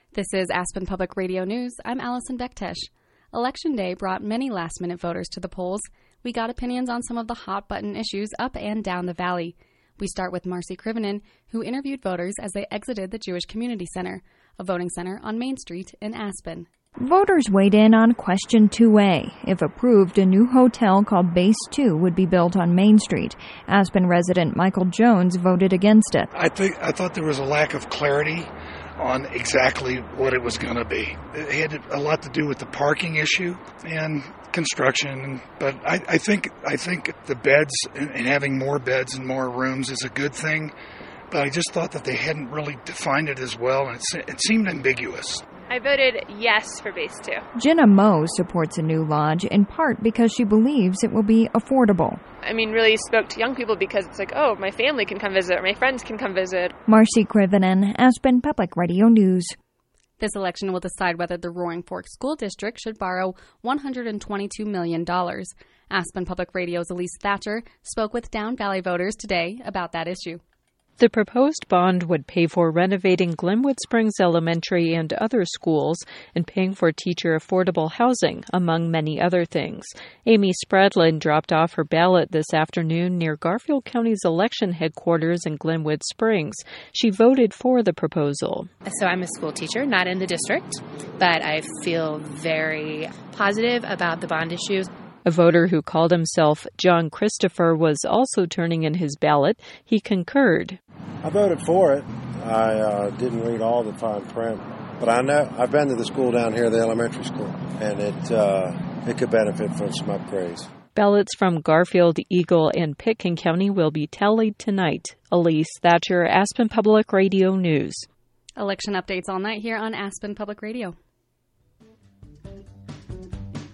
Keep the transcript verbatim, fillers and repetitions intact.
This is Aspen Public Radio News. I'm Allison Bektesh. Election Day brought many last-minute voters to the polls. We got opinions on some of the hot-button issues up and down the valley. We start with Marcy Krivonen, who interviewed voters as they exited the Jewish Community Center, a voting center on Main Street in Aspen. Voters weighed in on question two A. If approved, a new hotel called Base two would be built on Main Street. Aspen resident Michael Jones voted against it. I think I thought there was a lack of clarity on exactly what it was going to be. It had a lot to do with the parking issue and construction, but I, I think I think the beds and, and having more beds and more rooms is a good thing, but I just thought that they hadn't really defined it as well, and it, it seemed ambiguous. I voted yes for Base two. Jenna Moe supports a new lodge in part because she believes it will be affordable. I mean, really spoke to young people because it's like, oh, my family can come visit or my friends can come visit. Marcy Krivonen, Aspen Public Radio News. This election will decide whether the Roaring Fork School District should borrow one hundred twenty-two million dollars. Aspen Public Radio's Elise Thatcher spoke with Down Valley voters today about that issue. The proposed bond would pay for renovating Glenwood Springs Elementary and other schools and paying for teacher affordable housing, among many other things. Amy Spradlin dropped off her ballot this afternoon near Garfield County's election headquarters in Glenwood Springs. She voted for the proposal. So I'm a school teacher, not in the district, but I feel very positive about the bond issue. A voter who called himself John Christopher was also turning in his ballot. He concurred. I voted for it. I uh, didn't read all the fine print, but I know I've been to the school down here, the elementary school, and it uh, it could benefit from some upgrades. Ballots from Garfield, Eagle, and Pitkin County will be tallied tonight. Elise Thatcher, Aspen Public Radio News. Election updates all night here on Aspen Public Radio.